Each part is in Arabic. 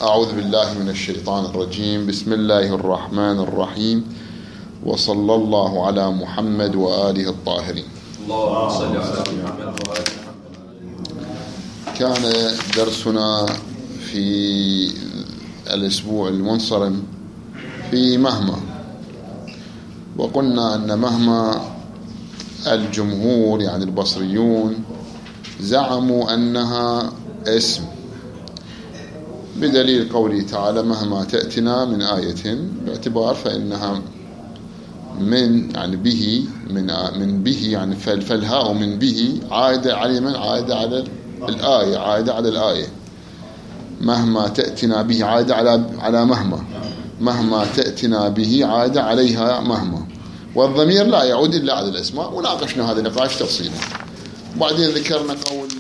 أعوذ بالله من الشيطان الرجيم. بسم الله الرحمن الرحيم، وصلى الله على محمد وآله الطاهرين. اللهم صل على محمد وآله محمد. كان درسنا في الأسبوع المنصرم في مهما، وقلنا أن مهما الجمهور يعني البصريون زعموا أنها اسم، بدليل قوله تعالى مهما تأتنا من آية، باعتبار فإنها من يعني به من به يعني فالهاء من به عائدة على من عائدة على الآية، عائدة على الآية. مهما تأتنا به عائدة على مهما تأتنا به عائدة عليها مهما، والضمير لا يعود إلا على الأسماء. وناقشنا هذا النقاش تفصيلا. وبعدين ذكرنا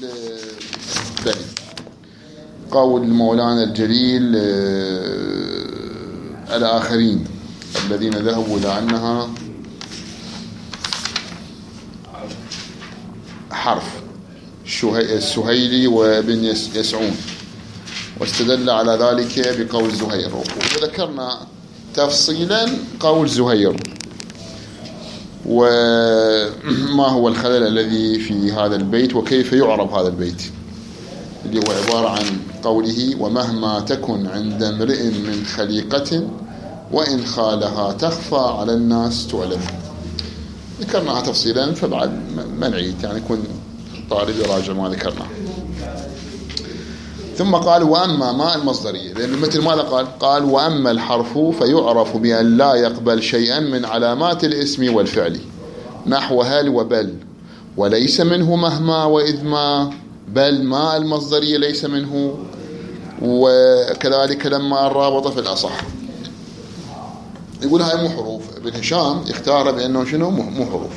قول مولانا الجليل الآخرين الذين ذهبوا إلى أنها حرف، السهيلي وابن يسعون، واستدل على ذلك بقول زهير. وذكرنا تفصيلا قول زهير وما هو الخلل الذي في هذا البيت وكيف يعرب هذا البيت، اللي هو عبارة عن قوله ومهما تكن عند امرئ من خليقة وإن خالها تخفى على الناس تعلم. ذكرناها تفصيلا، فبعد ما نعيد، يعني يكون طالب يراجع ما ذكرناه. ثم قال وأما ما المصدرية، لأن مثل ماذا قال وأما الحرف فيعرف بأن لا يقبل شيئا من علامات الاسم والفعل، نحو هل وبل، وليس منه مهما وإذ ما، بل ما المصدرية ليس منه، وكذلك لما الرابطة في الأصح. يقول هاي مو حروف. ابن هشام اختار بأنه شنو مو حروف.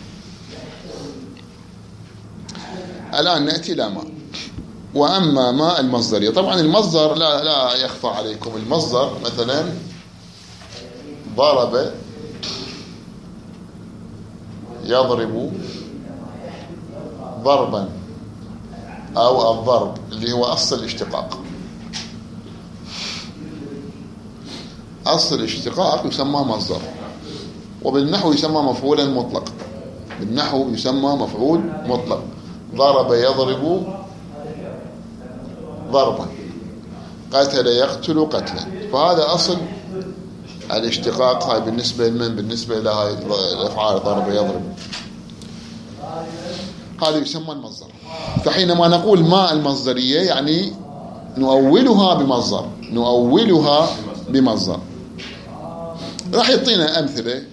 الآن نأتي إلى ما. وأما ما المصدرية، طبعا المصدر لا يخفى عليكم. المصدر مثلا ضرب يضرب ضربا، أو الضرب اللي هو أصل الاشتقاق. أصل الاشتقاق يسمى مصدر، وبالنحو يسمى مفعولا مطلق. بالنحو يسمى مفعول مطلق. ضرب يضرب ضربا، قتل يقتل قتلا. فهذا أصل الاشتقاق. هاي بالنسبة لمن؟ بالنسبة إلى هاي الأفعال ضرب يضرب، هذا يسمى المصدر. فحينما نقول ما المصدرية يعني نؤولها بمصدر. راح يعطينا أمثلة.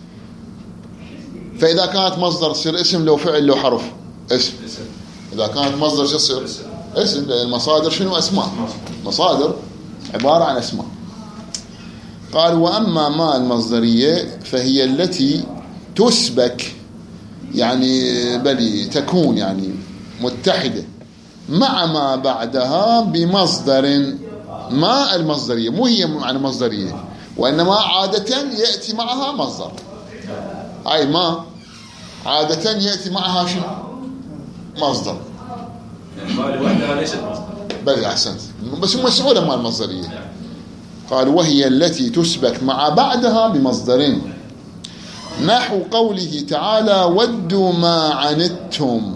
فإذا كانت مصدر تصير اسم، لو فعل لو حرف اسم. إذا كانت مصدر تصير اسم، لأن المصادر شنو؟ أسماء. مصادر عبارة عن أسماء. قال وأما ما المصدرية فهي التي تسبك، يعني بل تكون يعني متحدة مع ما بعدها بمصدر. ما المصدرية مو هي معنى مصدرية، وإنما عادة يأتي معها مصدر. أي ما عادة يأتي معها شنو؟ مصدر. ما لوحدها ليست مصدر. بل أحسنت، بس مسؤولة ما المصدرية. قال وهي التي تسبك مع بعدها بمصدر، نحو قوله تعالى ودوا ما عنتم،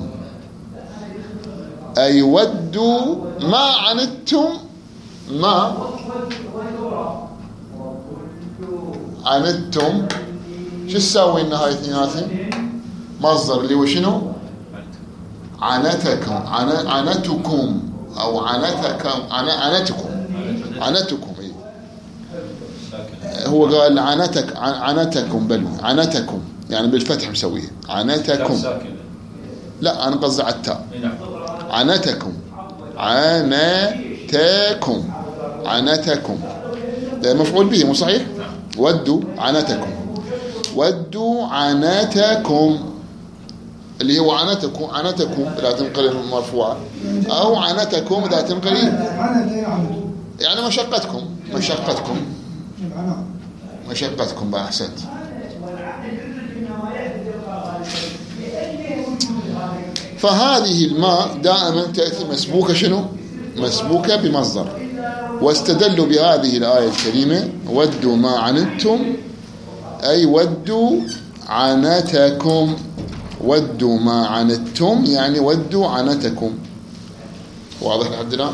أي ودوا ما عنتم. ما عنتم شو تساوي النهاية اثنيناتهم؟ مصدر اللي هو شنو؟ عنتكم أو عنتكم. هو قال عنتكم بل عنتكم يعني بالفتح مسويه عنتكم. لا أنا قصدي على التاء. عنتكم ده مفعول به مو صحيح؟ ودوا عنتكم اللي هو عنتكم لا تنقل مرفوعة، أو عنتكم إذا تنقل يعني مشقتكم بأحسنت. فهذه الماء دائما تأتي مسبوكة شنو؟ مسبوكة بمصدر. واستدلوا بهذه الآية الكريمة ودوا ما عنتم أي ودوا عنتكم. ودوا ما عنتم يعني ودوا عنتكم. واضح لحد الآن؟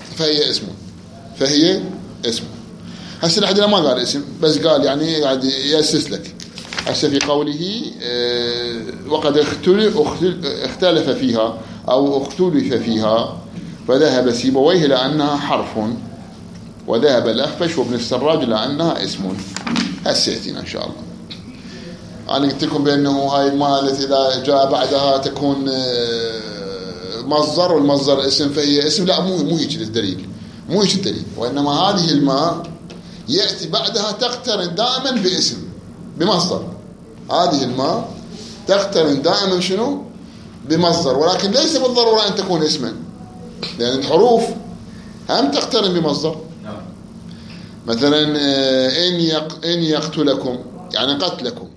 فهي اسم. هسه لحد الآن ما قال اسم، بس قال يعني قاعد يأسس لك. هسه في قوله وقد اختلف فيها أو اختلف فيها فذهب سيبويه لأنها حرف وذهب الأخفش وابن السراج لأنها اسم. هسه يأتينا إن شاء الله. أنا قلت لكم بأنه هاي الماء التي إذا جاء بعدها تكون مصدر والمصدر اسم فهي اسم. لا، مو هيك الدليل، مو هيك الدليل، وإنما هذه الماء يأتي بعدها تقترن دائما باسم بمصدر. هذه الماء تقترن دائما شنو؟ بمصدر، ولكن ليس بالضرورة أن تكون اسما، لأن الحروف هم تقترن بمصدر. مثلا إن يقتلكم يعني قتلكم،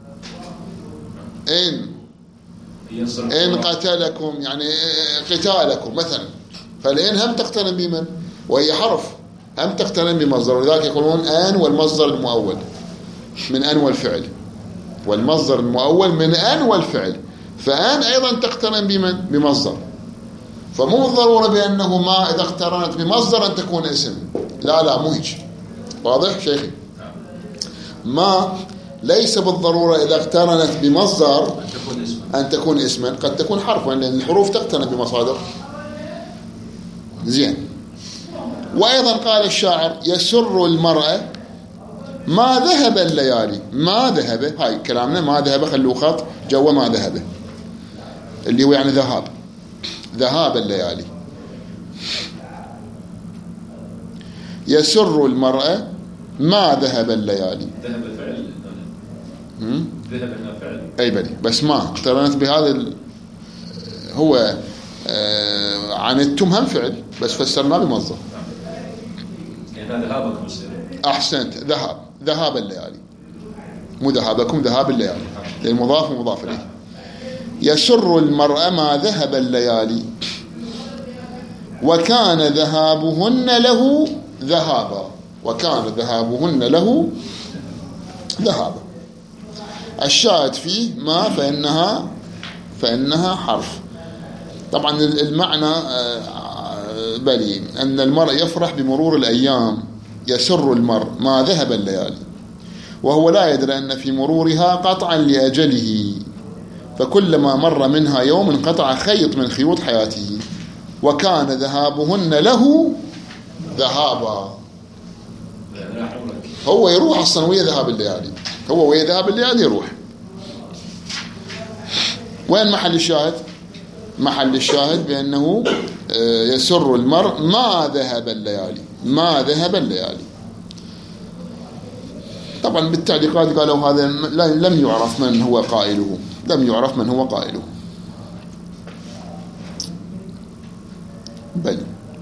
إن قتلكم يعني قتالكم مثلا. فالإن هم تقترن بمن؟ وهي حرف هم تقترن بمصدر، ولذلك يقولون أن والمصدر المؤول من أن والفعل، والمصدر المؤول من أن والفعل. فأن أيضا تقترن بمن؟ بمصدر. فمو بالضرورة بأنه ما إذا اقترنت بمصدر أن تكون اسم. لا مو هيك. واضح شيخي؟ ما ليس بالضرورة إذا اقترنت بمصدر أن تكون اسما، قد تكون حرفا، لأن الحروف تقترن بمصادر. زين. وأيضا قال الشاعر يسر المرأة ما ذهب الليالي. ما ذهب، هاي كلامنا ما ذهب، خلوه خط جوا ما ذهب اللي هو يعني ذهاب الليالي. يسر المرأة ما ذهب الليالي. ذهب فعل. ذهب فعل. أي بلي، بس ما اقترنت بهذا هو عنتم هم فعل بس فسرناه بمصدر. يعني ذهابكم أحسنت. ذهاب الليالي، مو ذهابكم، ذهاب الليالي، لأن مضاف ومضاف إليه. يسر المرأة ما ذهب الليالي وكان ذهابهن له ذهابا. وكان ذهابهن له ذهابا. الشاهد فيه ما فإنها حرف. طبعا المعنى بلي أن المرء يفرح بمرور الأيام. يسر المرء ما ذهب الليالي وهو لا يدري أن في مرورها قطعا لأجله، فكلما مر منها يوم انقطع خيط من خيوط حياته. وكان ذهابهن له ذهابا. هو يروح أصلا ويا ذهاب الليالي، هو ويا ذهاب الليالي يروح. وين محل الشاهد؟ محل الشاهد بأنه يسر المرء ما ذهب الليالي. ما ذهب الليالي. طبعا بالتعليقات قالوا هذا لم يعرف من هو قائله، لم يعرف من هو قائله. بل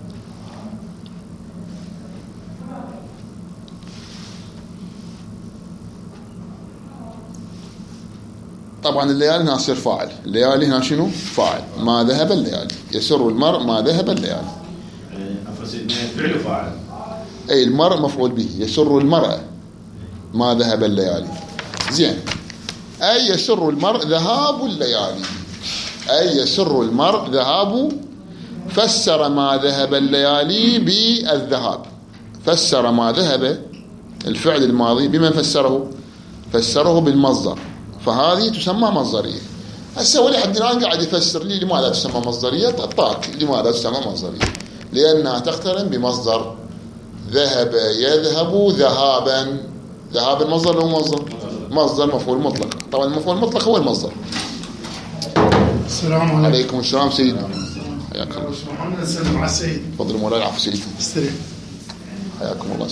طبعا الليالي هنا يصير فاعل. الليالي هنا شنو؟ فاعل. ما ذهب الليالي. يسر المرء ما ذهب الليالي. فعل فاعل. أي المرء مفعول به. يسر المرأة ما ذهب الليالي. زين. أي يسر المرء ذهاب الليالي. أي يسر المرء ذهاب. فسر ما ذهب الليالي بالذهاب. فسر ما ذهب الفعل الماضي بمن فسره؟ فسره بالمصدر، فهذه تسمى مصدرية. هسه ولي حد الآن قاعد يفسر لي لماذا تسمى مصدرية. طاق لماذا تسمى مصدرية؟ لأنها تقترن بمصدر. ذهب يذهب ذهابا. ذهاب المصدر هو مصدر مفعول مطلق. طبعا المفعول المطلق هو المصدر. السلام عليكم. عليكم السلام سيدنا. حياك الله. محمد السلام على السيد. تفضل مولاي. العفو سيدنا. استريح. حياكم الله.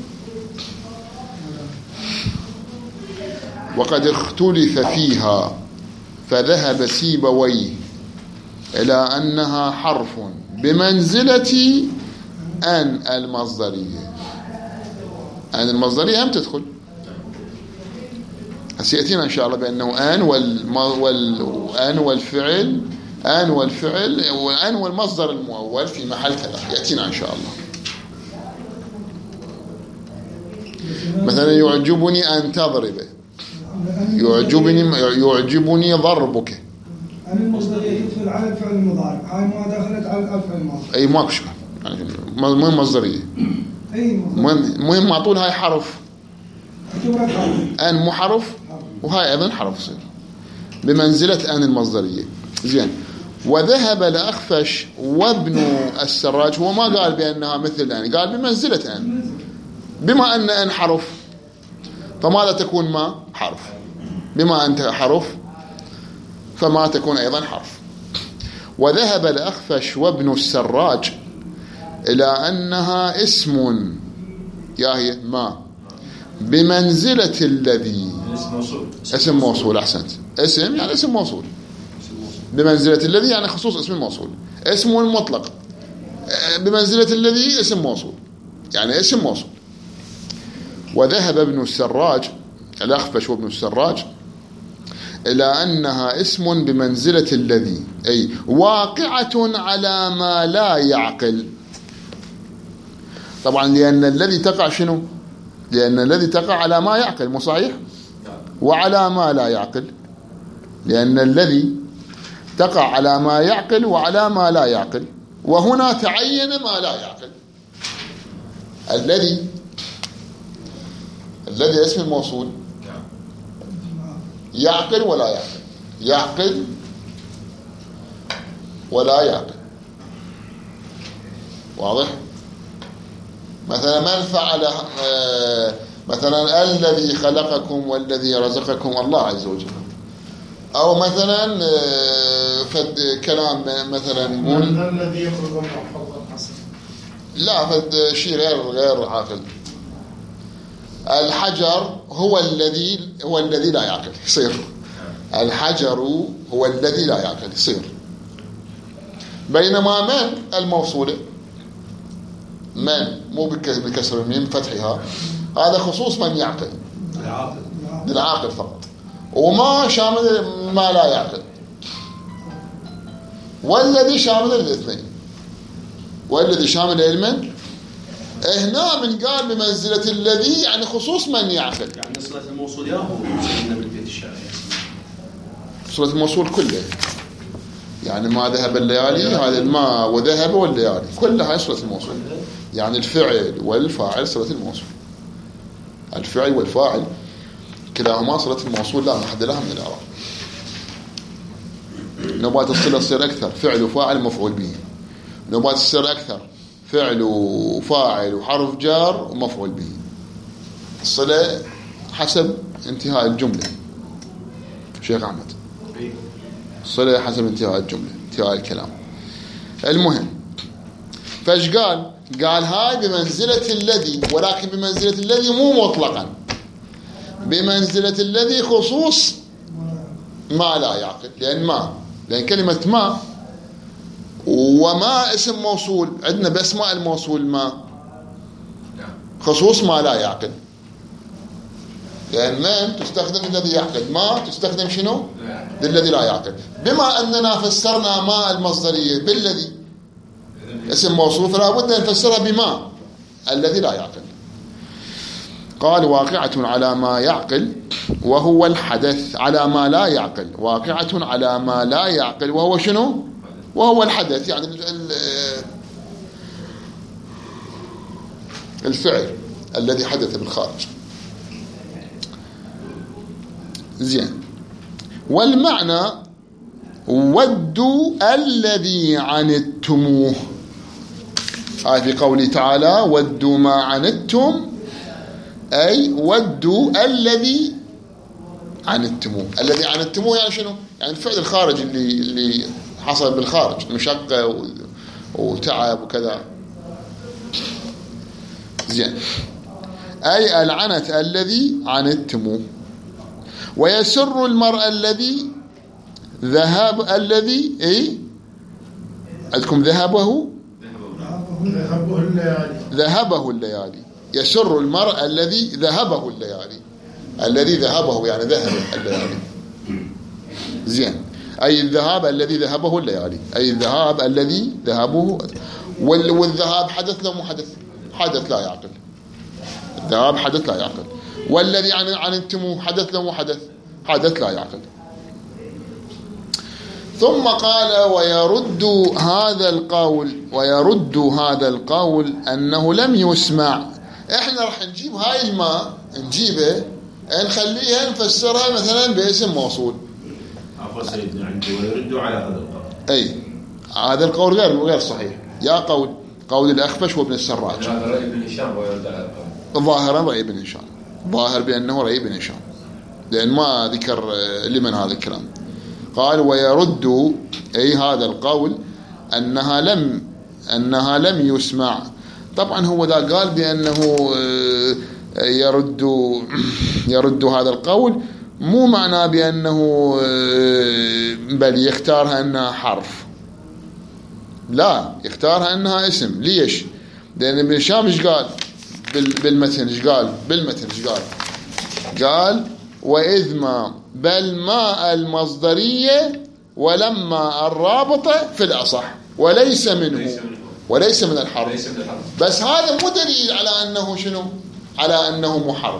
وقد اختلف فيها فذهب سيبويه إلى أنها حرف بمنزلة أن المصدرية. أن المصدرية هم تدخل. سيأتينا إن شاء الله بأنه أن أن والفعل وأن والمصدر المؤول في محل كذا. يأتينا إن شاء الله. مثلا يعجبني أن تضربه، يعجبني ضربك. أن المصدرية تدخل على الفعل المضارع، هاي ما دخلت على الفعل الماضي. أي ماكو شغل، يعني مهم مصدرية. مهم معطول هاي حرف. أن مو حرف وهاي أيضا حرف يصير بمنزلة أن المصدرية. زين. وذهب لأخفش وابن السراج، هو ما قال بأنها مثل أن، قال بمنزلة أن. بما أن حرف فماذا تكون ما حرف، بما أنت حرف فما تكون أيضا حرف. وذهب لأخفش وابن السراج إلى أنها اسم، يا هي ما بمنزلة الذي، اسم موصول. أحسنت. اسم يعني اسم موصول، بمنزلة الذي يعني خصوص اسم الموصول. اسم مطلق بمنزلة الذي اسم موصول، يعني اسم موصول. وذهب ابن السراج، الأخفش وابن السراج، إلى أنها اسم بمنزلة الذي، أي واقعة على ما لا يعقل. طبعا لأن الذي تقع شنو؟ لأن الذي تقع على ما يعقل، مو صحيح؟ وعلى ما لا يعقل، لأن الذي تقع على ما يعقل وعلى ما لا يعقل، وهنا تعين ما لا يعقل. الذي اسم الموصول يعقل ولا يعقل، يعقل ولا يعقل. واضح؟ مثلا من فعل، مثلا الذي خلقكم والذي رزقكم الله عز وجل. أو مثلا فد كلام مثلا يقول الذي يخرج من حوض الحصر، لا فد شيء غير عاقل. الحجر هو الذي لا يعقل يصير. الحجر هو الذي لا يعقل يصير. بينما من الموصولة، من مو بكسر الميم فتحها، هذا خصوص من يعقل، للعاقل فقط، وما شامل ما لا يعقل. والذي شامل الاثنين، والذي شامل المن. هنا من قال بمنزلة الذي يعني خصوص من يعقل، يعني صلة الموصول يا هو بالبيت الشعري، صلة الموصول كله، يعني ما ذهب الليالي هذا الماء وذهب والليالي كلها هاي صلة الموصول. يعني الفعل والفاعل صلة الموصول، الفعل والفاعل كلاهما صلة الموصول لا محد لها من الإعراب. نبات الصلة تصير أكثر فعل وفاعل مفعول به، نبات تصير أكثر فعل وفاعل وحرف جار ومفعول به. الصلة حسب انتهاء الجملة. شيخ أحمد، الصلة حسب انتهاء الجملة، انتهاء الكلام. المهم فايش قال هاي بمنزلة الذي، ولكن بمنزلة الذي مو مطلقا، بمنزلة الذي خصوص ما لا يعقل. لأن كلمة ما وما اسم موصول، عندنا بأسماء الموصول ما خصوص ما لا يعقل. لأن من تستخدم الذي يعقل، ما تستخدم شنو؟ للذي لا يعقل. بما أننا فسرنا ما المصدرية بالذي اسم موصول، فلا بد أن نفسرها بما الذي لا يعقل. قال واقعة على ما يعقل وهو الحدث، على ما لا يعقل، واقعة على ما لا يعقل وهو شنو؟ وهو الحدث، يعني الفعل الذي حدث بالخارج. زين. والمعنى ودوا الذي عنتموه، هذا في قوله تعالى ودوا ما عنتم، أي ودوا الذي عنتموه. الذي عنتموه يعني شنو؟ يعني الفعل الخارج اللي حصل بالخارج، مشقة وتعب وكذا. زين. أي العنت الذي عنتموه. ويسر المرء الذي الذي عندكم ذهبه الليالي. يسر المرء الذي ذهبه الليالي، الذي ذهبه يعني ذهب الليالي. زين. أي الذهاب الذي ذهبه الليالي، أي الذهاب الذي ذهبه. والذهاب حدث لو مو حدث؟ حدث لا يعقل. ذهاب حدث لا يعقل. والذي عنتم حدث له حدث، حدث لا يعقل. ثم قال ويرد هذا القول أنه لم يسمع. احنا راح نجيب هاي الماء، نجيبه نخليها نفسرها مثلا باسم موصول. عفوا سيدنا عندي ويرد على هذا القول. اي هذا القول غير صحيح. يا قول الأخفش وابن السراج. هذا رأي ابن هشام ويرد على القول. ظاهرا رأي ابن هشام، ظاهر بأنه رأي ابن هشام، لأن ما ذكر لمن هذا الكلام. قال ويرد أي هذا القول أنها لم يسمع. طبعا هو ذا قال بأنه يرد هذا القول، مو معناه بأنه بل يختارها أنها حرف، لا يختارها أنها اسم. ليش؟ لأن ابن هشام ايش قال بالمتن؟ ايش قال بالمتن؟ ايش قال وإذ ما بل ما المصدرية ولما الرابطة في الأصح وليس منه وليس من الحرف. بس هذا مو دليل على أنه شنو؟ على أنه محرف.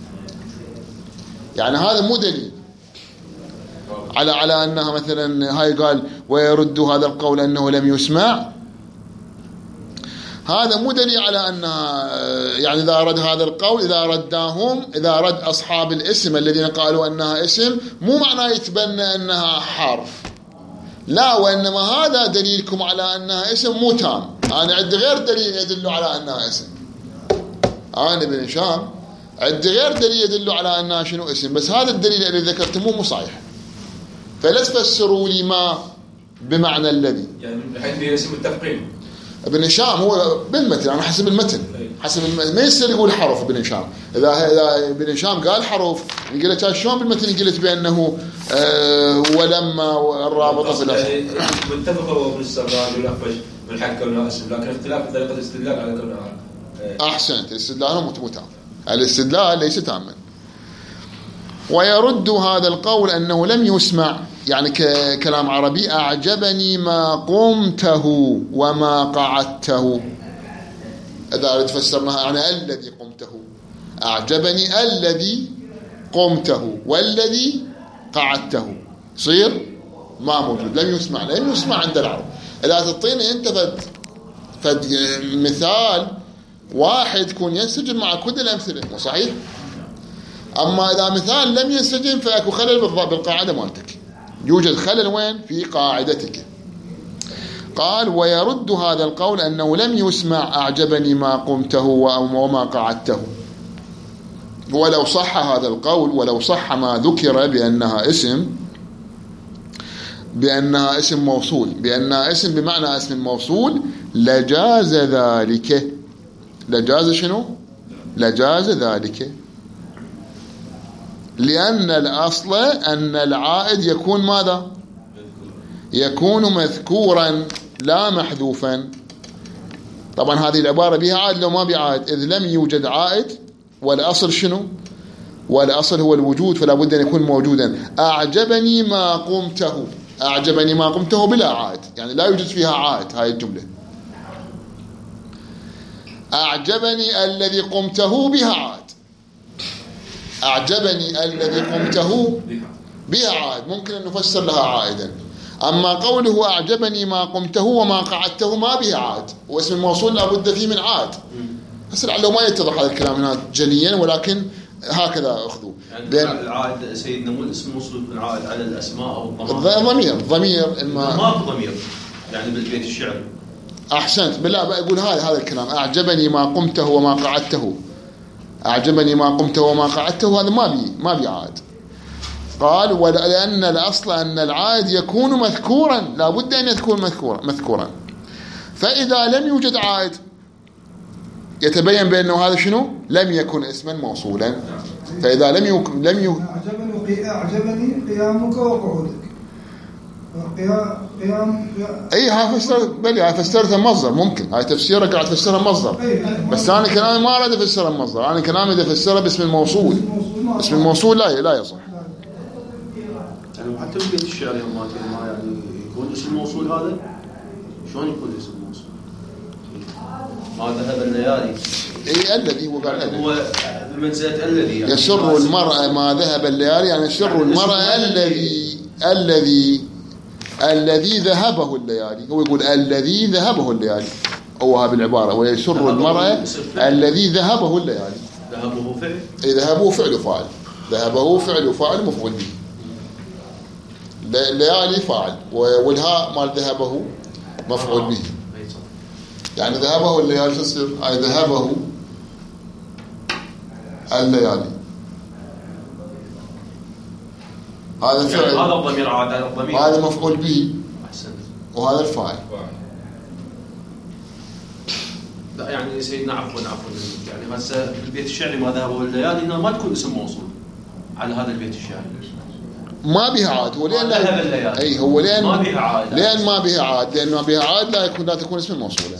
يعني هذا مو دليل على أنها مثلا هاي قال ويرد هذا القول أنه لم يسمع، هذا مو دليل على أنها يعني إذا رد هذا القول إذا رد أصحاب الاسم الذين قالوا أنها اسم مو معناه يتبنى أنها حرف، لا، وإنما هذا دليلكم على أنها اسم مو تام. أنا عندي غير دليل يدل على أنها اسم، أنا ابن هشام عندي غير دليل يدل على أنها شنو اسم، بس هذا الدليل اللي ذكرته مو صحيح. فلا تفسروا لي ما بمعنى الذي، يعني بحيث هي اسم متفقين. ابن هشام هو بالمتن، أنا حسب المتن ما يصير يقول حرف ابن هشام. إذا ابن هشام قال حرف قلت شلون بالمتن قلت بأنه ولما الرابطة في الأصل. متفقوا ابن السراج والأخفش من حق كونها اسم، لكن اختلاف طريقة الاستدلال على كونها. أحسنت، الاستدلال متام، الاستدلال ليس تاما. ويرد هذا القول أنه لم يسمع، يعني كلام عربي، أعجبني ما قمته وما قعدته. إذا فسرناها يعني الذي قمته، أعجبني الذي قمته والذي قعدته، صير ما موجود، لم يسمع عند العرب. إذا تعطيني أنت فد مثال واحد يكون ينسجم مع كل الأمثلة، مو صحيح؟ أما إذا مثال لم ينسجم فأكو خلل بالقاعدة مالتك، يوجد خلل وين؟ في قاعدتك. قال ويرد هذا القول أنه لم يسمع أعجبني ما قمته وما قعدته. ولو صح هذا القول، ولو صح ما ذكر بأنها اسم موصول، بأنها اسم بمعنى اسم موصول، لجاز ذلك. لجاز شنو؟ لجاز ذلك، لأن الأصل أن العائد يكون ماذا؟ يكون مذكورا لا محذوفا. طبعا هذه العبارة بها عائد لو ما بعائد، إذ لم يوجد عائد، والأصل شنو؟ والأصل هو الوجود، فلا بد أن يكون موجودا. أعجبني ما قمته، أعجبني ما قمته بلا عائد، يعني لا يوجد فيها عائد هاي الجملة. أعجبني الذي قمته بها عائد، أعجبني الذي قمته بها عائد، ممكن أن نفسر لها عائدا. أما قوله أعجبني ما قمته وما قعدته ما بها عائد، واسم الموصول لا بد فيه من عائد. بس لعله ما يتضح هذا الكلام هنا جليا، ولكن هكذا أخذوه. يعني العائد سيدنا مو الاسم الموصول يكون عائد على الأسماء أو الضمائر. الضمير إما ما ضمير يعني بالبيت الشعر. أحسنت، بالله بقول هذا الكلام أعجبني ما قمته وما قعدته، أعجبني ما قمته وما قعدته، هذا ما بي عائد. قال ولأن الأصل أن العائد يكون مذكورا، لا بد أن يكون مذكورا. فإذا لم يوجد عائد يتبين بأنه هذا شنو؟ لم يكن اسما موصولا. فإذا لم أعجبني قيامك وقعودك. قيام أي هاي فسرتها مصدر، ممكن هاي تفسيرك قاعد تفسرها مصدر، بس أنا كلامي ما أريد أفسرها مصدر، أنا كلامي أريد أفسرها باسم الموصول. اسم الموصول لا يصح. يعني حتى بيت الشعر يوم ما يعني يكون اسم موصول، هذا شلون يكون اسم موصول؟ ما ذهب الليالي اي الذي هو بعد الذي هو بمنزلة الذي يعني يسر المرأة ما ذهب الليالي، يعني يسر المرأة الذي ذهبه الليالي. هو يقول الذي ذهبه الليالي، هو هذه العبارة، ويسر المرأة الذي ذهبه الليالي. ذهبه فعل، اي ذهبه فعل وفاعل، ذهبه فعل وفاعل مفعول به. الليالي فاعل، والهاء مال ذهبه مفعول به. يعني ذهبه الليالي شو يصير؟ أي ذهبه الليالي، هذا فعل، هذا الضمير عاد على الضمير، هذا مفعول به، أحسن، وهذا الفاعل. لا يعني سيدنا عفوا يعني هسه البيت الشعري ما ذهبه الليالي انها ما تكون اسم موصول على هذا البيت الشعري، ما بها عاد. هو لأن اي هو لأن ما بها عاد، لأن ما بها عاد، لأن ما بها عاد لا تكون اسم موصول.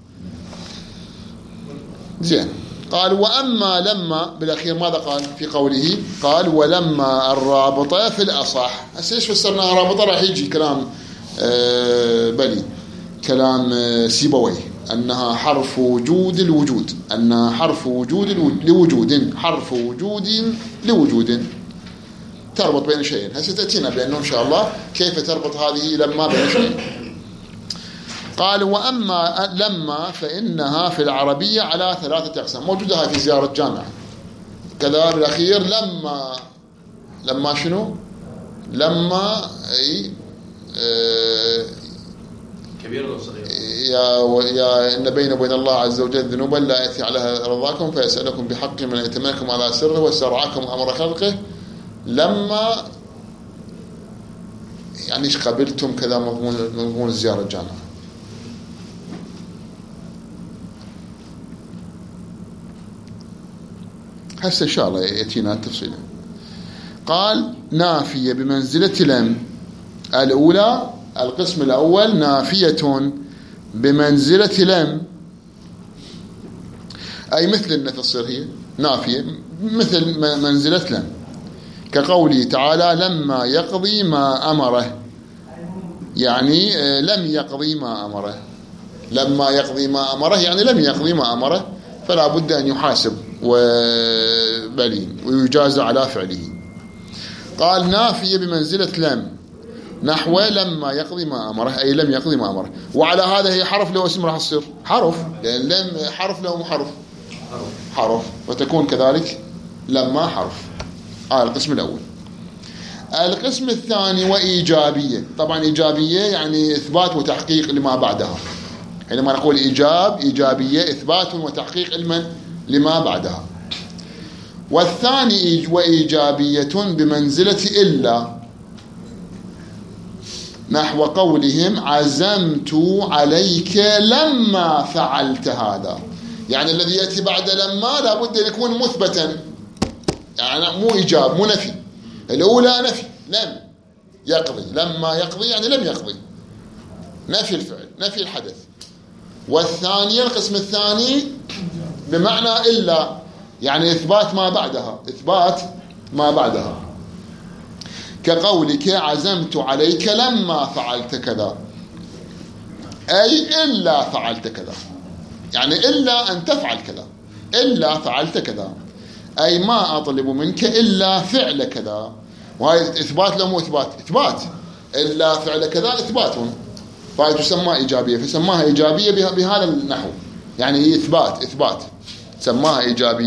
زين. قال وأما لما بالأخير ماذا قال في قوله؟ قال ولما الرابطة في الأصح. هسه ليش فسرناها رابطة؟ راح يجي كلام بلي، كلام سيبويه، أنها حرف وجود الوجود، أنها حرف وجود لوجود، حرف وجود لوجود، تربط بين شيئين. هسه تأتينا بأنه إن شاء الله كيف تربط هذه لما بين شيئين. قال وأما لما فإنها في العربية على 3 أقسام. موجودة هاي في زيارة جامعة كذا بالأخير. لما شنو؟ لما أي كبير ولا صغير؟ يا إن بين وبين الله عز وجل ذنوبا لا يأتي عليها رضاكم فيسألكم بحق من يتمنكم على سره واسترعاكم أمر خلقه. لما يعني إيش قبلتم كذا مضمون زيارة الجامعة. هسه إن شاء الله يأتينا التفصيل. قال نافية بمنزلة لم. الأولى القسم الأول نافية بمنزلة لم، أي مثل النفي تصير هي نافية مثل منزلة لم، كقوله تعالى لما يقضي ما أمره، يعني لم يقضي ما أمره. لما يقضي ما أمره يعني لم يقضي ما أمره، فلا بد أن يحاسب ويجازى على فعله. قال نافية بمنزلة لم نحو لما يقضي ما أمره، أي لم يقضي ما أمره. وعلى هذا هي حرف له اسم راح تصير حرف، لأن لم حرف له حرف حرف، وتكون كذلك لما حرف. القسم الأول. القسم الثاني وإيجابية. طبعا إيجابية يعني إثبات وتحقيق لما بعدها. حينما نقول إيجابية إثبات وتحقيق لما بعدها. والثاني وإيجابية بمنزلة إلا، نحو قولهم عزمت عليك لما فعلت هذا. يعني الذي يأتي بعد لما لا بد أن يكون مثبتا، يعني مو إيجاب مو نفي. الأولى نفي لم يقضي، لما يقضي يعني لم يقضي، نفي الفعل نفي الحدث. والثانية القسم الثاني بمعنى إلا، يعني إثبات ما بعدها، كقولك عزمت عليك لما فعلت كذا، أي إلا فعلت كذا، يعني إلا أن تفعل كذا، إلا فعلت كذا، أي ما أطلب منك إلا فعل كذا. وهي إثبات لهم إثبات إلا فعل كذا إثبات، فهي تسمى إيجابية، فسماها إيجابية بهذا النحو، يعني هي إثبات سماها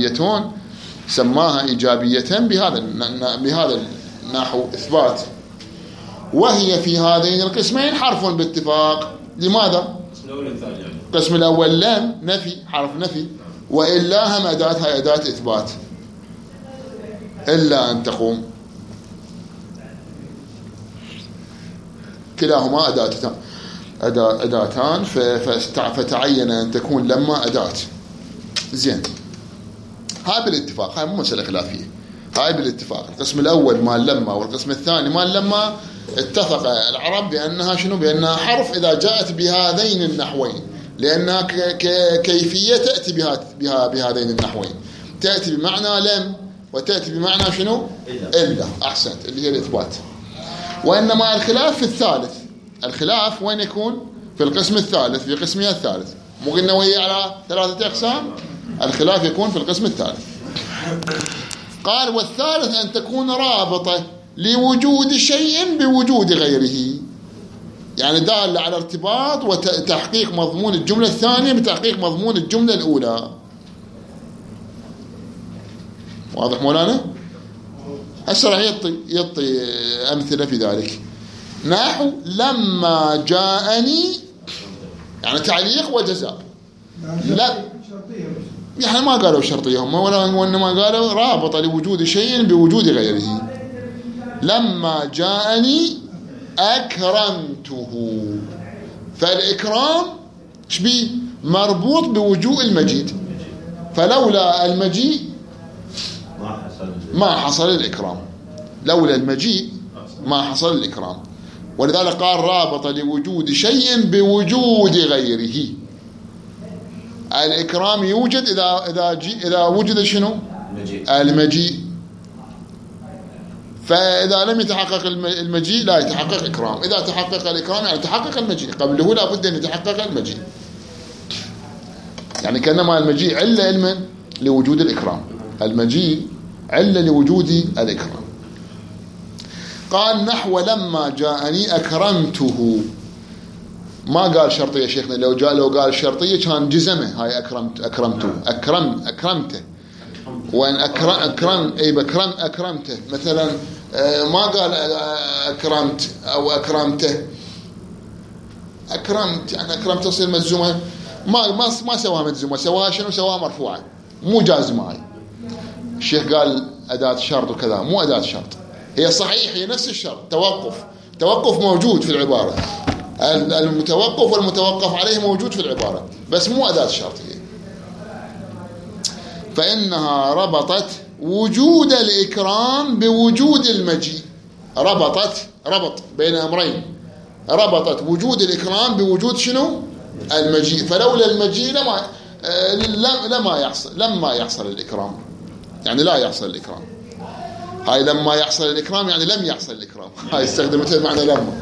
إيجابية بهذا النحو إثبات. وهي في هذين القسمين حرف باتفاق. لماذا؟ القسم الأول لم نفي حرف نفي، وإلا هم أداتها أداة إثبات، إلا أن تقوم، كلاهما أداتان فتعين أن تكون لما أداة. زين، هاي بالاتفاق، هاي مو مسألة خلافية، هاي بالاتفاق. القسم الأول مال لما والقسم الثاني مال لما اتفق العرب بأنها شنو؟ بأنها حرف إذا جاءت بهذين النحوين، لأنها كيفية تأتي بهذين النحوين، تأتي بمعنى لم وتأتي بمعنى شنو؟ إلا. أحسنت، اللي هي الإثبات. وإنما الخلاف في الثالث. الخلاف وين يكون؟ في القسم الثالث، في قسمها الثالث. مو قلنا وهي على 3 أقسام؟ الخلاف يكون في القسم الثالث. قال والثالث أن تكون رابطة لوجود شيء بوجود غيره، يعني دال على ارتباط وتحقيق مضمون الجملة الثانية بتحقيق مضمون الجملة الأولى. واضح مولانا؟ هسه راح يعطي أمثلة في ذلك. نحو لما جاءني، يعني تعليق وجزاء. لا يعني ما قالوا شرطية هم، وإنما قالوا رابطة لوجود شيء بوجود غيره. لما جاءني أكرمته، فالإكرام شبيه مربوط بوجوء المجيء، فلولا المجيء ما حصل الإكرام، لولا المجيء ما حصل الإكرام. ولذلك قال رابطة لوجود شيء بوجود غيره. الإكرام يوجد إذا وجد شنو؟ المجيء. فإذا لم يتحقق المجيء لا يتحقق إكرام. إذا تحقق الإكرام يعني تحقق المجيء، قبله لا بد أن يتحقق المجيء. يعني كأنما المجيء علة علما لوجود الإكرام، المجيء علة لوجود الإكرام. قال نحو لما جاءني أكرمته، ما قال شرطية شيخنا، لو قال شرطية كان جزمه هاي أكرمته. وأن أكرمته مثلا، ما قال أكرمت أو أكرمته، أكرمت يعني أكرمت تصير مجزومة، ما سواها مجزومة، سواها شنو؟ سواها مرفوعة، مو جازمة. هاي الشيخ قال أداة شرط وكذا، مو أداة شرط، هي صحيح هي نفس الشرط، توقف موجود في العبارة، المتوقف والمتوقف عليه موجود في العبارة، بس مو أداة شرط هي. فإنها ربطت وجود الإكرام بوجود المجيء، ربط بين أمرين، ربطت وجود الإكرام بوجود شنو؟ المجيء. فلولا المجيء لما يحصل الإكرام، يعني لا يحصل الإكرام. هاي لما يحصل الإكرام يعني لم يحصل الإكرام، هاي استخدمتها بمعنى لما.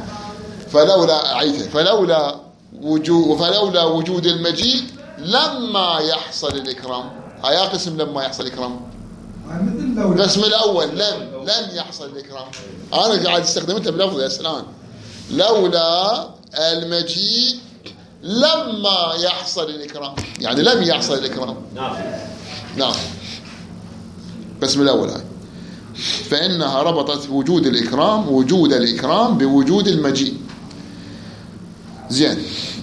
فلولا وجود المجيء لما يحصل الإكرام. هاي قسم لما يحصل الإكرام. القسم الأول لم يحصل الإكرام، أنا قاعد استخدمتها بلفظ الآن. لولا المجيء لما يحصل الإكرام، يعني لم يحصل الإكرام. نعم القسم الأول هاي. فإنها ربطت وجود الإكرام بوجود المجيء. زين.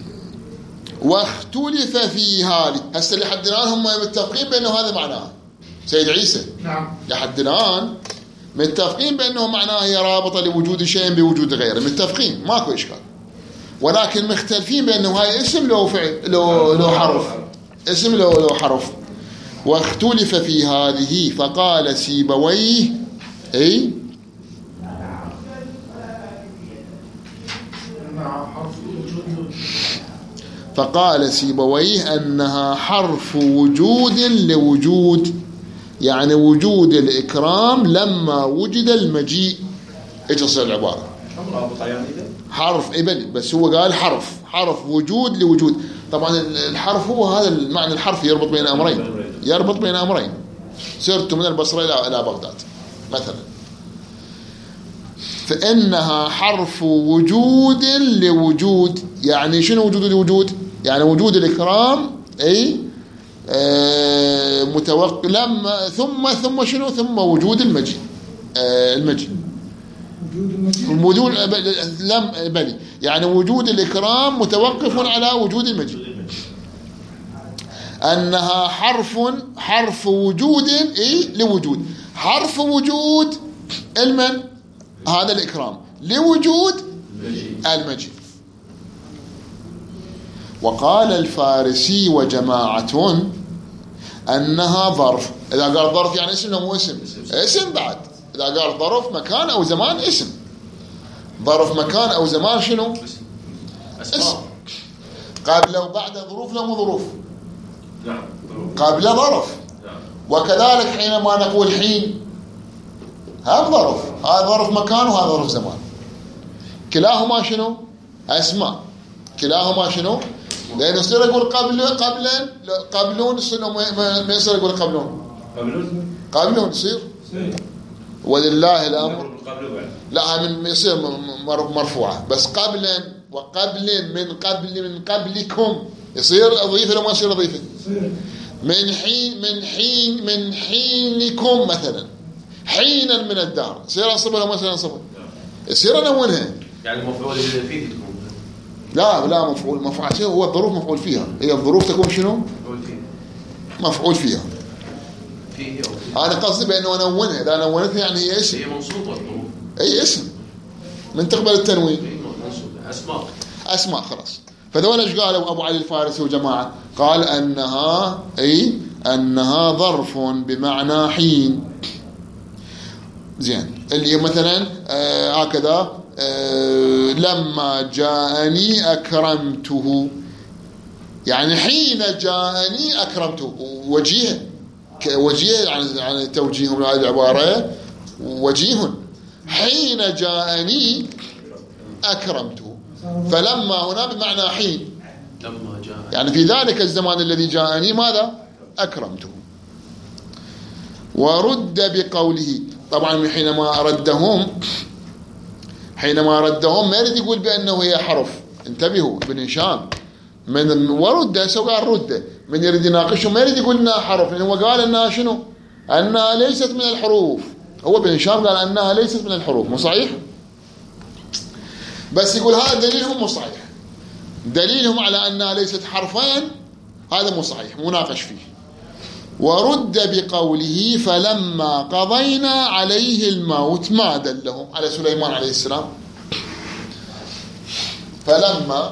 واختلف في هذه، هسه لحد الآن هم متفقين بأنه هذا معناه سيد عيسى. نعم. لحد الآن متفقين بأنه معناه هي رابطة لوجود شيء بوجود غيره، متفقين ماكو إشكال. ولكن مختلفين بأنه هاي اسم لو فعل لو حرف، اسم لو حرف. واختلف في هذه فقال سيبويه أنها حرف وجود لوجود، يعني وجود الإكرام لما وجد المجيء. ايش تصير العبارة؟ حرف إبل، بس هو قال حرف وجود لوجود. طبعا الحرف هو هذا المعنى، الحرف يربط بين أمرين. سرت من البصرة إلى بغداد مثلا، فإنها حرف وجود لوجود. يعني شنو وجود لوجود؟ يعني وجود الإكرام لما ثم شنو؟ ثم وجود المجيء. وجود يعني وجود الإكرام متوقف على وجود المجيء. أنها حرف وجود لوجود، حرف وجود المن هذا الإكرام لوجود المجيء. وقال الفارسي وجماعة أنها ظرف. إذا قال ظرف يعني اسم مو اسم بعد. إذا قال ظرف مكان أو زمان اسم. ظرف مكان أو زمان شنو؟ اسم. قبل وبعد ظروف لا مو ظروف. نعم. قبل ظرف. وكذلك حينما نقول حين هذا ظرف، هذا ظرف مكان وهذا ظرف زمان. كلاهما شنو؟ أسماء. كلاهما شنو؟ لأن يصير يقول قبلون يصير ما يصير يقول قبلون يصير ولله الأمر. لا من يصير مرفوعة بس قبلا وقبل من قبلكم يصير أضيفة لو ما يصير أضيفة. من حينكم مثلا حينا من الدار يصير أنصبها لو ما يصير أنصبها يصير أنونها يعني مفعول فيه تكون لا مفعول هو الظروف مفعول فيها. هي الظروف تكون شنو مفعول فيها. أنا قصدي بأنه أنونها. إذا أنونتها يعني هي اسم. هي منصوبة الظروف. أي اسم من تقبل التنوين. أسماء خلاص. فذولا ايش قالوا أبو علي الفارسي وجماعة؟ قال أنها ظرف بمعنى حين. زين اللي مثلا هكذا لما جاءني أكرمته يعني حين جاءني أكرمته وجيه عن توجيههم هذه العبارة وجيه حين جاءني أكرمته. فلما هنا بمعنى حين لما جاء يعني في ذلك الزمان الذي جاءني ماذا أكرمته. ورد بقوله طبعا حينما ردهم ما يريد يقول بأنه هي حرف. انتبهوا ابن هشام من ورد سواء رد من يريد يناقشه ما يريد يقول انها حرف لأنه هو قال انها شنو انها ليست من الحروف. هو ابن هشام قال انها ليست من الحروف مو صحيح بس يقول هذا دليلهم مو صحيح. دليلهم على انها ليست حرفين هذا مو صحيح مناقش فيه. ورد بقوله فلما قضينا عليه الموت ما دلهم على سليمان عليه السلام. فلما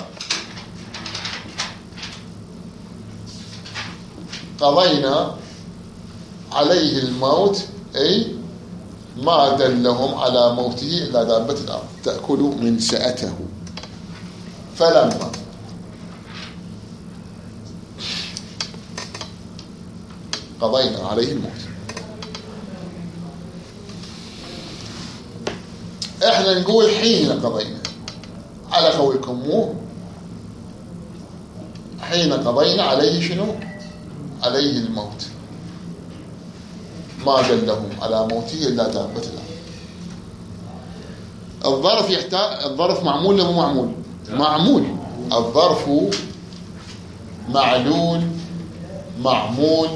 قضينا عليه الموت أي ما دلهم على موته إلا دابة الأرض تأكل من سأته. فلما قضينا عليه الموت احنا نقول حين قضينا على قولكم مو حين قضينا عليه شنو عليه الموت ما دلهم على موته إلا دابة الأرض. الظرف معمول له مو معمول. الظرف معلول معمول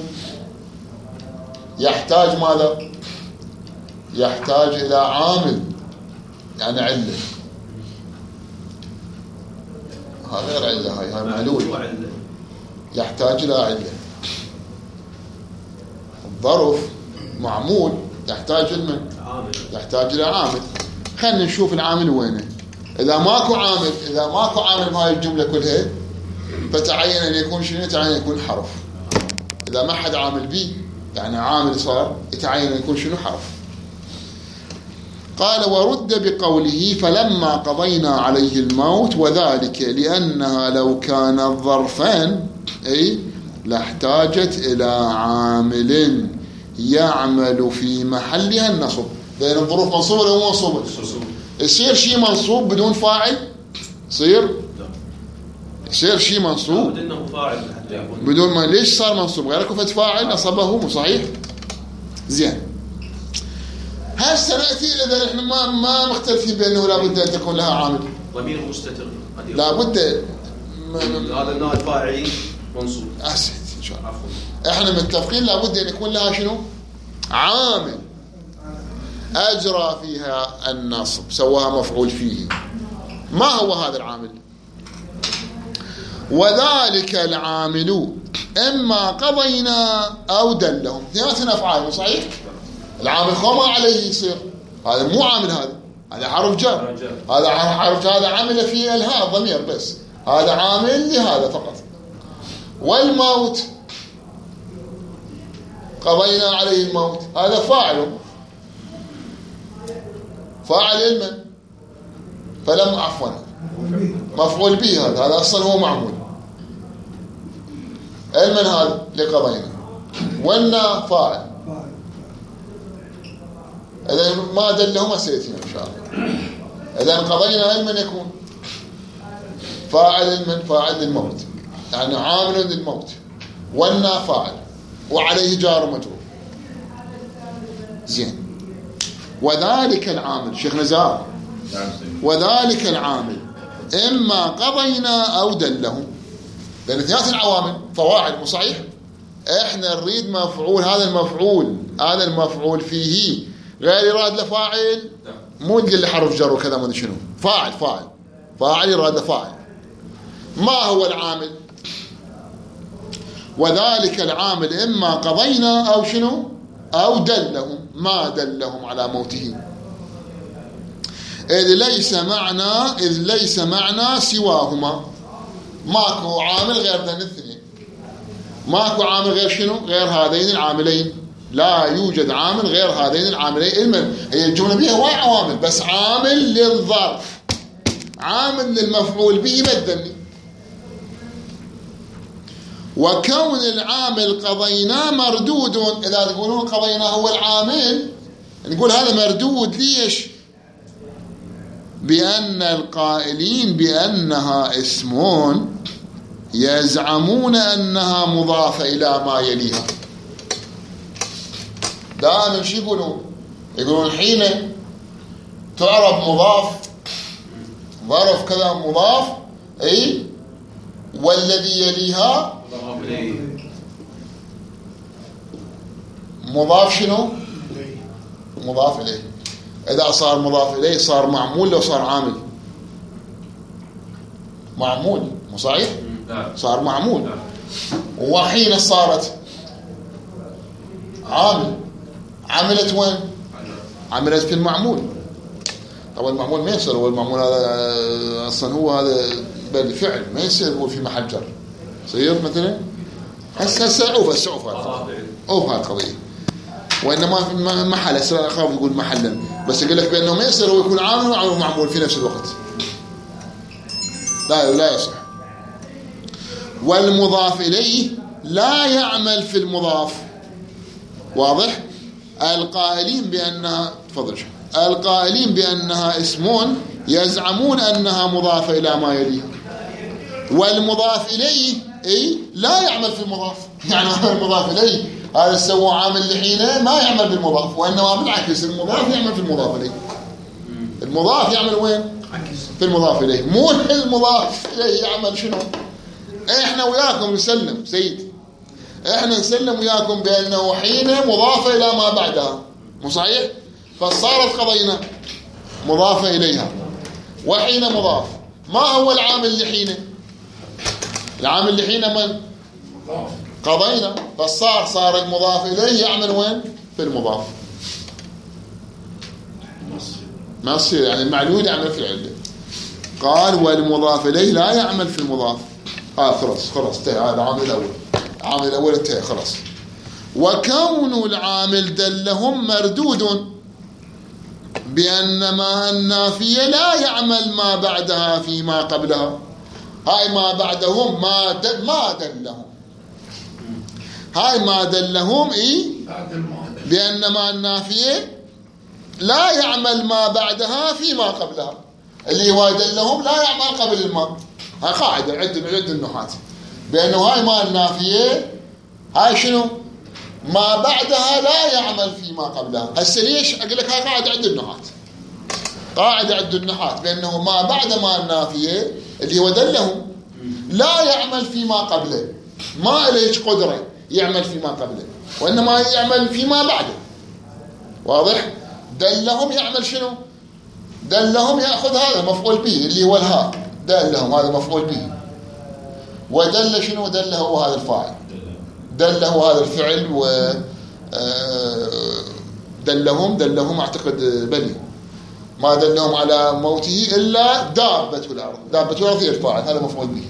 يحتاج ماذا يحتاج إلى عامل يعني علة. هذا غير علة هاي معلول يحتاج إلى علة. الظرف معمول يحتاج يحتاج إلى عامل. خلينا نشوف العامل وينه. إذا ماكو عامل بهاي الجملة كلها فتعين أن يكون شنو تعين أن يكون حرف. إذا ما حد عامل به يعني عامل صار يتعين أن يكون شنو حرف. قال ورد بقوله فلما قضينا عليه الموت وذلك لأنها لو كانت ظرفان أي لاحتاجت إلى عامل يعمل في محلها النصب. لأن الظروف منصوبة ولا مو منصوبة؟ يصير شيء منصوب بدون فاعل يصير شيء منصوب بدون ما ليش صار منصوب غير كفة فاعل نصبه مو صحيح. زين هسه نأتي إذا إحنا ما مختلفين بأنه لابد أن تكون لها عامل ضمير مستتر لابد هذا النائب فاعل منصوب. أحسنت إن شاء الله. إحنا متفقين لابد أن يكون لها شنو عامل أجرى فيها النصب سواها مفعول فيه. ما هو هذا العامل؟ وذلك العامل إما قضينا أو دلهم. اثنين أفعال صحيح. العامل خما عليه يصير هذا مو عامل هذا حرف جر. هذا حرف هذا عامل فيه الهاء ضمير بس هذا عامل لهذا فقط. والموت قضينا عليه الموت هذا فاعل علما فلم عفوا مفعول به هذا أصلا هو معمول علما هذا لقضينا والنا فاعل. إذا ما دلهم سيأتينا إن شاء الله. إذا قضينا علما يكون فاعل علما فاعل للموت يعني عامل للموت، والنا فاعل، وعليه جار ومجرور. زين. وذلك العامل شيخ نزار، وذلك العامل إما قضينا أو دله، لأن ثلاث العوامل فواعل مو صحيح؟ إحنا نريد مفعول، هذا المفعول فيه غير يراد لفاعل، مو اللي حرف جر وكذا ما شنو، فاعل يراد لفاعل. ما هو العامل؟ وذلك العامل إما قضينا أو شنو أو دلهم، ما دلهم على موته، إذ ليس معنى سواهما. ماكو عامل غير ذن الاثنين، ماكو عامل غير شنو؟ غير هذين العاملين. لا يوجد عامل غير هذين العاملين. هي الجملة بها واي عوامل، بس عامل للظرف، عامل للمفعول به بدلني. وكون العامل قضينا مردود، إذا تقولون قضينا هو العامل نقول هذا مردود. ليش؟ بأن القائلين بأنها اسمون يزعمون أنها مضافة إلى ما يليها. دائما شو يقولون حين تعرف مضاف، ظرف كذا مضاف، أي والذي يليها مضاف شنو؟ مضاف إليه. إذا صار مضاف إليه صار معمول، لو صار عامل معمول مو صحيح؟ صار معمول. وحين صارت عامل، عملت وين؟ عملت في المعمول. طبعا المعمول ما يصير، هو المعمول هذا أصلا هو هذا بالفعل، ما يصير يقول في محل جر. صير مثلا هسه عوف هذه قضية، وإنما في محل هسه أخاف يقول محلا، بس يقول لك بأنه ما يصير هو يكون عامل ومعمول في نفس الوقت، لا يصح. والمضاف إليه لا يعمل في المضاف. واضح؟ القائلين بأنها اسمون يزعمون أنها مضافة إلى ما يليها، والمضاف إليه لا يعمل في المضاف. يعني المضاف إليه هذا سوى عامل لحينه ما يعمل بالمضاف، وإنما بالعكس المضاف يعمل في المضاف إليه. المضاف يعمل وين؟ في المضاف إليه، مو المضاف إليه يعمل شنو؟ إحنا وياكم نسلم سيد، إحنا نسلم وياكم بأنه حين مضافة إلى ما بعدها، مو صحيح؟ فصارت قضينا مضافة إليها، وحين مضاف. ما هو العامل لحينه؟ العامل لحينه من؟ قضينا. فصار المضاف إليه يعمل وين؟ في المضاف. ما يصير يعني المعلول يعمل في العلة. قال والمضاف إليه لا يعمل في المضاف. خلاص انتهى هذا العامل الأول انتهى خلاص. وكون العامل دلهم مردود بأنما النافية لا يعمل ما بعدها فيما قبلها. هاي ما بعدهم ما دلهم، هاي ما دلهم بأنما النافية لا يعمل ما بعدها فيما قبلها، اللي هو دلهم لا يعمل قبل الماء. هاي قاعدة عد النحاة بأنه هاي ما النافية هاي شنو؟ ما بعدها لا يعمل فيما قبلها. هسه ليش أقول لك هاي قاعدة عد النحاة بأنه ما بعد ما النافية اللي هو دلهم لا يعمل فيما قبله، ما إليش قدرة يعمل فيما قبله، وإنما يعمل فيما بعده. واضح؟ دلهم يعمل شنو؟ دلهم يأخذ هذا مفعول به اللي هو الهاء، دلهم هذا مفعول به، ودل شنو؟ دله هو هذا الفاعل، دله هذا الفعل. و دلهم اعتقد بني، ما دلهم على موته إلا دابة الأرض، دابة الأرض هي الفاعل، هذا مفعول به.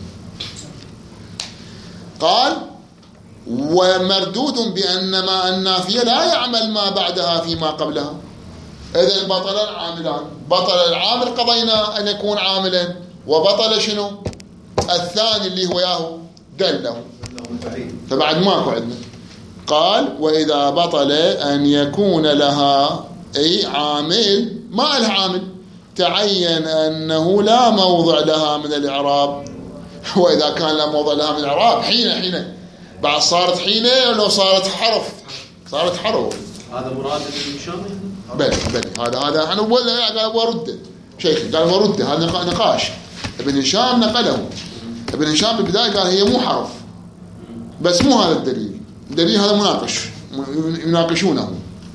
قال ومردود بأنما النافية لا يعمل ما بعدها فيما قبلها. إذن بطل العاملان، بطل العامل قضينا أن يكون عاملا، وبطل شنو؟ الثاني اللي هو ياهو دله، فبعد ماكو عندنا. قال وإذا بطل أن يكون لها عامل، ما لها عامل، تعين أنه لا موضع لها من الإعراب وإذا كان لا موضع لها من الإعراب حين بعد صارت حين لو صارت حرف هذا مراد ابن هشام. بلي هذا احنا قال ورده شيخي قال ورده هذا نقاش ابن هشام نقله. ابن هشام بالبداية قال هي مو حرف بس مو هذا الدليل هذا مناقش يناقشونه.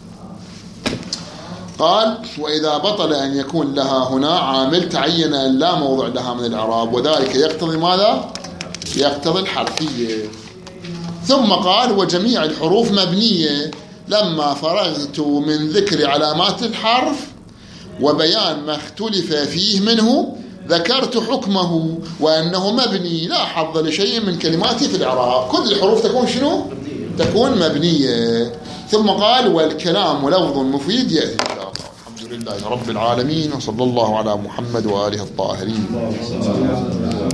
قال وإذا بطل أن يكون لها هنا عامل تعين أن لا موضع لها من الإعراب وذلك يقتضي ماذا؟ يقتضي الحرفية. ثم قال وجميع الحروف مبنية. لما فرغت من ذكر علامات الحرف وبيان ما اختلف فيه منه ذكرت حكمه وأنه مبني لا حظ لشيء من كلماته في الإعراب. كل الحروف تكون شنو؟ تكون مبنية. ثم قال والكلام لفظ مفيد يأتي إن شاء الله. الحمد لله رب العالمين وصلى الله على محمد وآله الطاهرين.